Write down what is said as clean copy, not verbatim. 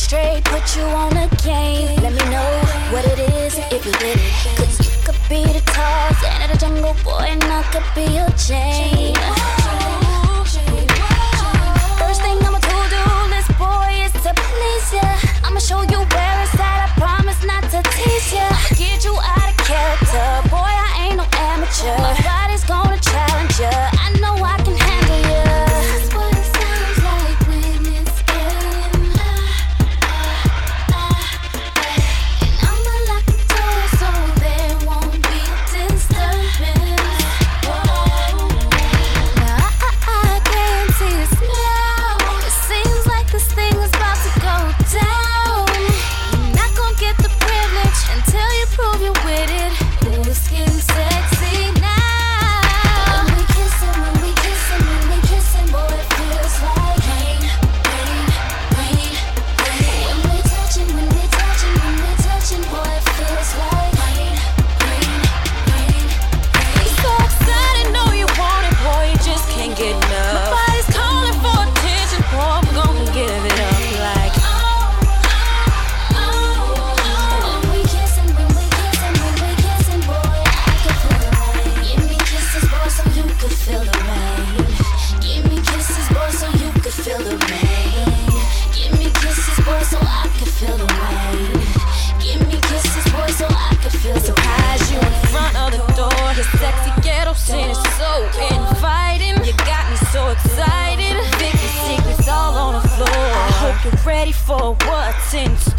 straight, put you on a game. Let me know what it is if you with it. Cause you could be the Tarzan of the jungle, boy, and I could be your Jane. First thing I'ma do list, boy, is to please ya. I'ma show you where it's at, I promise not to tease ya. Get you out of character, boy, I ain't no amateur. My body's gonna challenge ya, I know I can handle ya. This is what it sounds like when it's getting and I'ma lock the door so there won't be a disturbance. Now I can see the smell. It seems like this thing is about to go down. You're not gonna get the privilege until you prove you're with it. Ooh, it's getting sexy now. When we kissing, when we kissing, when we kissing, boy, it feels like rain, rain, rain, rain. When we touching, when we touching, when we touching, boy, it feels like rain, rain, rain, rain. So excited, know you want it, boy, you just can't get enough. My body's calling for attention, boy, I'm gonna give it up like When we kissing, when we kissing, when we kissing, boy, I can feel the rain. Give me kisses, boy, so you could feel the rain. Give me kisses, boy, so you could feel the rain. Give me kisses, boy, so I could feel the rain. Give me kisses, boy, so I could feel the surprise you in front of the door. Your sexy ghetto scene is so inviting. You got me so excited. Vicky's secrets all on the floor. I hope you're ready for what's in store.